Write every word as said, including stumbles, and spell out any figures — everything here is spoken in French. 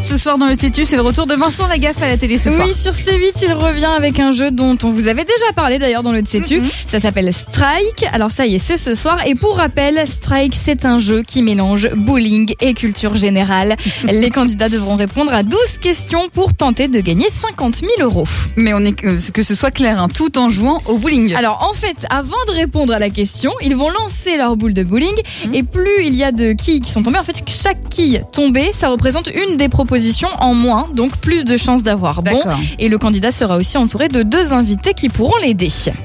Ce soir dans le Sais-tu, c'est le retour de Vincent Lagaffe à la télé ce soir. Oui, sur C huit, il revient avec un jeu dont on vous avait déjà parlé d'ailleurs dans le Sais-tu. Mm-hmm. Ça s'appelle Strike. Alors ça y est, c'est ce soir. Et pour rappel, Strike, c'est un jeu qui mélange bowling et culture générale. Les candidats devront répondre à douze questions pour tenter de gagner cinquante mille euros. Mais on est, que ce soit clair, hein, tout en jouant au bowling. Alors en fait, avant de répondre à la question, ils vont lancer leur boule de bowling. Mmh. Et plus il y a de quilles qui sont tombées, en fait, chaque quille tombée, ça représente une des propositions en moins. Donc plus de chances d'avoir bon. Et le candidat sera aussi entouré de deux invités qui pourront l'aider.